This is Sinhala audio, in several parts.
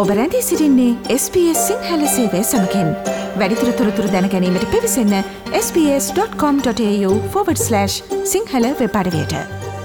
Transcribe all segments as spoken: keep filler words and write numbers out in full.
ඔබ රැඳී සිටින්නේ එස් බී එස් සිංහල සේවය සමගින්. වැඩිදුර තොරතුරු දැන ගැනීමට පිවිසන්න S B S dot com dot AU forward slash Sinhala web අඩවියට.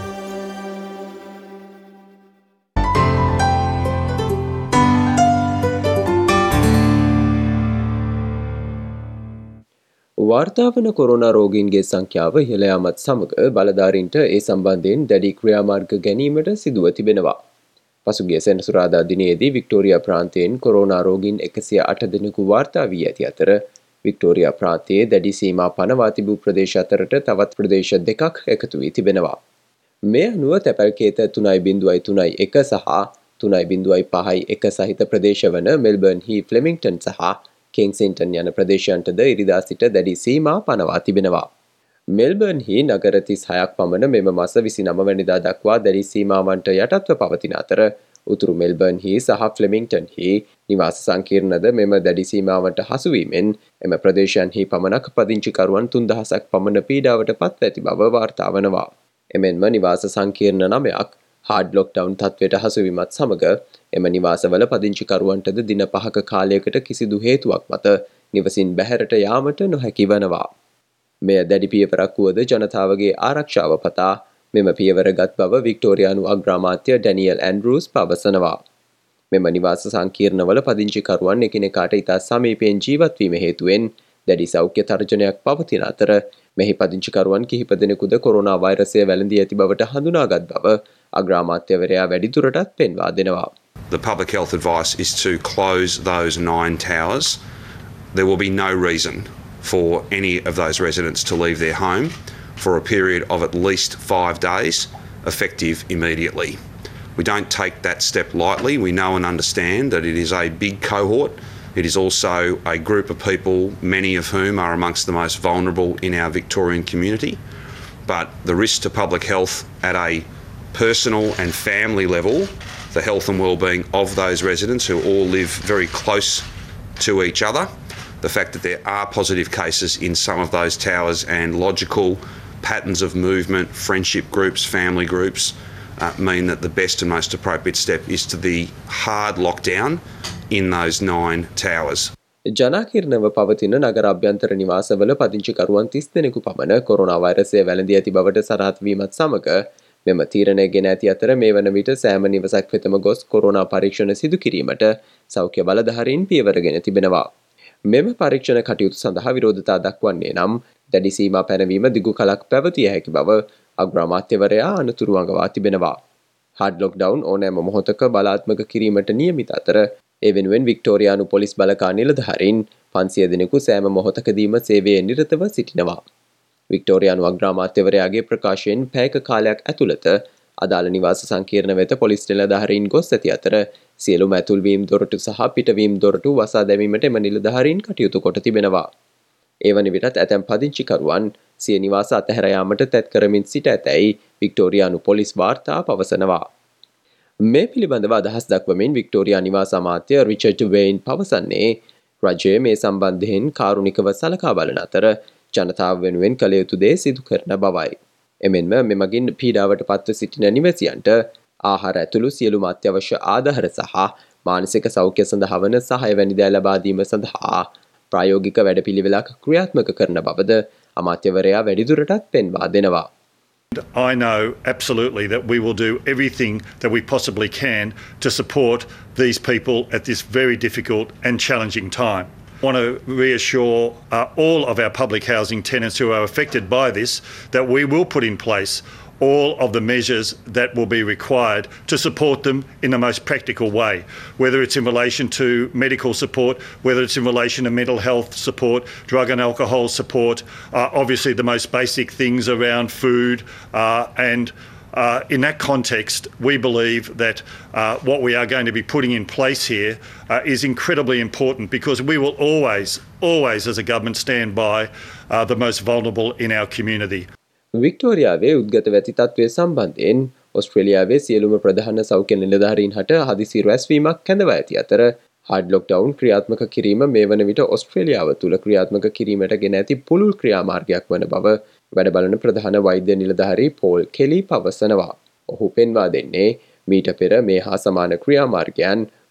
වාර්තා වන කොරෝනා රෝගීන්ගේ සංඛ්‍යාව ඉහළ යාමත් සමග බලධාරීන්ට ඒ සම්බන්ධයෙන් දැඩි ක්‍රියාමාර්ග ගැනීමට සිදුව තිබෙනවා. පසුගිය සෙනසුරාදා දිනයේදී වික්ටෝරියා ප්‍රාන්තයෙන් කොරෝනා රෝගීන් එකසිය අට දෙනෙකු වාර්තා වී ඇති අතර වික්ටෝරියා ප්‍රාන්තයේ දැඩි සීමා පනවා තිබූ ප්‍රදේශ අතරට තවත් ප්‍රදේශ දෙකක් එකතු වී තිබෙනවා. මේ අනුව තැපැල්කේත තුනයි බිංදුවයි තුනයි එක සහ තුනයි බිංදුවයි පහයි එක සහිත ප්‍රදේශ වන මෙල්බර්න් හි ෆ්ලෙමින්ග්ටන් සහ කිංසින්ටන් යන ප්‍රදේශයන්ටද ඉරිදා සිට දැඩි සීමා පනවා තිබෙනවා. මෙල්බර්න් හි නගර තිස් හයක් පමණ මෙම මාස විසිනම වැනිදා දක්වා දැඩි සීමාවන්ට යටත්ව පවතින අතර උතුරු මෙල්බර්න් හි සහ ෆ්ලෙමින්ග්ටන් හි නිවාස සංකීර්ණද මෙම දැඩි සීමාවන්ට හසුවීමෙන් එම ප්‍රදේශයන් හි පමණක් පදිංචිකරුවන් තුන්දහසක් පමණ පීඩාවට පත් ඇති බව වාර්තා වනවා. එමෙන්ම නිවාස සංකීර්ණ නවයක් හාඩ් ලොක්ඩවුන් තත්ත්වයට හසුවීමත් සමග එම නිවාසවල පදිංචිකරුවන්ටද දින පහක කාලයකට කිසිදු හේතුවක් මත නිවසින් බැහැරට යාමට නොහැකි වනවා. මෙය දැඩි පියවරක් වුවද ජනතාවගේ ආරක්ෂාව පතා මෙම පියවරගත් බව වික්ටෝරියානු අග්‍රාමාත්‍ය ඩැනියල් ඇන්ඩ්‍රූස් පවසනවා. මෙම නිවාස සංකීර්ණවල පදිංචිකරුවන් එකිනෙකාට ඉතා සමීපයෙන් ජීවත්වීම හේතුවෙන් දැඩි සෞඛ්‍ය තර්ජනයක් පවතින අතර මෙහි පදිංචිකරුවන් කිහිප දෙනෙකුද කොරෝනා වෛරසය වැළඳී ඇති බවට හඳුනාගත් බව අග්‍රාමාත්‍යවරයා වැඩිදුරටත් පෙන්වා දෙනවා. The public health advice is to close those nine towers. There will be no reason for any of those residents to leave their home for a period of at least five days, effective immediately. We don't take that step lightly. We know and understand that it is a big cohort. It is also a group of people, many of whom are amongst the most vulnerable in our Victorian community. But the risk to public health at a personal and family level, the health and well-being of those residents who all live very close to each other, the fact that there are positive cases in some of those towers and logical patterns of movement, friendship groups, family groups, uh, mean that the best and most appropriate step is to the hard lockdown in those nine towers. ජනාකීර්ණව පවතින නගර අභ්‍යන්තර නිවාසවල පදිංචිකරුවන් තිස් දෙනෙකු පමණ කොරෝනා වෛරසය වැළඳී ඇති බවට සනාථ වීමත් සමග මෙම තීරණය ගෙන ඇති අතර මේ වන විට සෑම නිවසක් වෙතම ගොස් කොරෝනා පරීක්ෂණ සිදු කිරීමට සෞඛ්‍ය බලධාරීන් පියවරගෙන තිබෙනවා. මෙම පරීක්ෂණ කටයුතු සඳහා විරෝධතා දක්වන්නේ නම් දැඩි සීමා පැනවීම දිගු කලක් පැවතිය හැකි බව අග්‍රාමාත්‍යවරයා අනතුරු අඟවා තිබෙනවා. හාඩ් ලොක්ඩවුන් ඕනෑම මොහොතක බලාත්මක කිරීමට නියමිත අතර ඒ වෙනුවෙන් වික්ටෝරියානු පොලිස් බලකා නිලධාරීන් පන්සිය දෙනෙකු සෑම මොහොතකදීම සේවයේ නිරතව සිටිනවා. වික්ටෝරියානු අග්‍රාමාත්‍යවරයාගේ ප්‍රකාශයෙන් පැයක කාලයක් ඇතුළත අදාළ නිවාස සංකීර්ණ වෙත පොලිස් නිලධාරීන් ගොස් ඇති අතර සියලුම ඇතුල්වීම් දොරටු සහ පිටවීම් දොරටු වසා දැමීමට එම නිලධාරීන් කටයුතු කොට තිබෙනවා. ඒ වන විටත් ඇතැම් පදිංචිකරුවන් සිය නිවාස අතහැර යාමට තැත් කරමින් සිට ඇතැයි වික්ටෝරියානු පොලිස් වාර්තා පවසනවා. මේ පිළිබඳව අදහස් දක්වමින් වික්ටෝරියා නිවාස අමාත්‍ය රිචඩ් වෙයින් පවසන්නේ රජය මේ සම්බන්ධයෙන් කාරුණිකව සලකා බලන අතර ජනතාව වෙනුවෙන් කළ යුතු දේ සිදු කරන බවයි. එමෙන්ම මෙමගින් පීඩාවට පත්ව සිටින නිවැසියන්ට ආහාර ඇතුළු සියලුම අත්‍යවශ්‍ය ආධාර සහ මානසික සෞඛ්‍ය සඳහා වන සහාය වැනි දෑ ලබා දීම සඳහා ප්‍රායෝගික වැඩපිළිවෙලක් ක්‍රියාත්මක කරන බවද අමාත්‍යවරයා වැඩිදුරටත් පෙන්වා දෙනවා. I know absolutely that we will do everything that we possibly can to support these people at this very difficult and challenging time. I want to reassure uh, all of our public housing tenants who are affected by this that we will put in place all of the measures that will be required to support them in the most practical way, whether it's in relation to medical support, whether it's in relation to mental health support, drug and alcohol support, uh, obviously the most basic things around food uh, and Uh, in that context, we believe that uh, what we are going to be putting in place here uh, is incredibly important because we will always, always as a government stand by uh, the most vulnerable in our community. වික්ටෝරියාවේ උද්ගත වැති තත්ත්වය සම්බන්ධයෙන් ඔස්ට්‍රේලියාවේ සියලුම ප්‍රධාන සෞඛ්‍ය නිලධාරීන් හට හදිසි රැස්වීමක් කැඳවා ඇති අතර හාඩ් ලොක්ඩවුන් ක්‍රියාත්මක කිරීම මේ වන විට ඔස්ට්‍රේලියාව තුළ ක්‍රියාත්මක කිරීමට ගෙන ඇති පුළුල් ක්‍රියාමාර්ගයක් වන බව වැඩ බලන ප්‍රධාන වෛද්‍ය නිලධාරී පෝල් කෙලි පවසනවා. ඔහු පෙන්වා දෙන්නේ මීට පෙර මේ හා සමාන ක්‍රියාමාර්ගයන්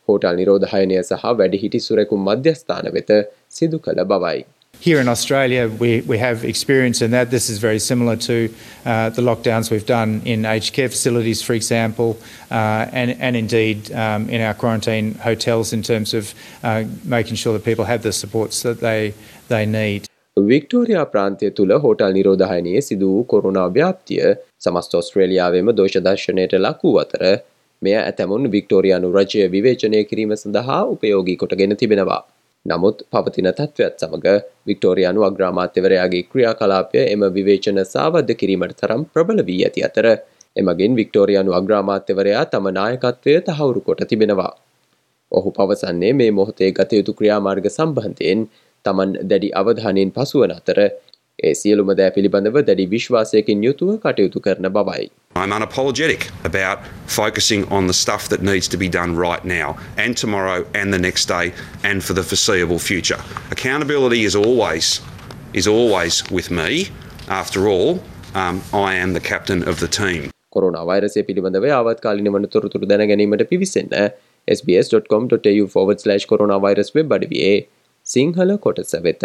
හෝටල් නිරෝධායනය සහ වැඩිහිටි සුරැකුම් මධ්‍යස්ථාන වෙත සිදු කළ බවයි. Here in Australia, we, we have experience in that. This is very similar to uh, the lockdowns we've done in aged care facilities, for example, uh, and, and indeed um, in our quarantine hotels in terms of uh, making sure that people have the supports that they, they need. Victoria ප්‍රාන්තය තුළ හෝටල් නිරෝධායනයේ සිදු වූ කොරුණා ව්‍යාප්තිය සමස්ත ඔස්ට්‍රේලියාවේම දෝෂ දර්ශනයට ලක් වූ අතර මෙය ඇතැමුන් වික්ටෝරියානු රජය විවේචනය කිරීම සඳහා උපයෝගී කොටගෙන තිබෙනවා. නමුත් පවතින තත්ත්වයක් සමග වික්ටෝරියානු අග්‍රාමාත්‍යවරයාගේ ක්‍රියාකලාපය එම විවේචන සාවද්ද කිරීමට තරම් ප්‍රබල වී ඇති අතර එමගින් වික්ටෝරියානු අග්‍රාමාත්‍යවරයා තම නායකත්වය තහවුරු කොට තිබෙනවා. ඔහු පවසන්නේ මේ මොහොතේ ගත යුතු ක්‍රියාමාර්ග සම්බන්ධයෙන් තමන් දැඩි අවධානයෙන් පසුවන අතර ඒ සියලුම දෑ පිළිබඳව දැඩි විශ්වාසයකින් යුතුව කටයුතු කරන බවයි. I'm unapologetic about focusing on the stuff that needs to be done right now and tomorrow and the next day and for the foreseeable future. Accountability is always is always with me. After all, um, I am the captain of the team. Corona වෛරසය පිළිබඳව ආවත්කාලින වන තොරතුරු දැන ගැනීමට පිවිසෙන්න s b s dot com dot a u forward slash coronavirus web අඩවියේ සිංහල කොටස වෙත.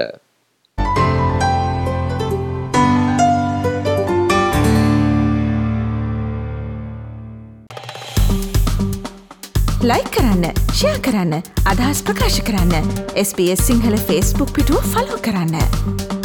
ලයික් කරන්න, ෂෙයා කරන්න, අදහස් ප්‍රකාශ කරන්න. S B S Sinhala Facebook පිටුව ෆලෝ කරන්න.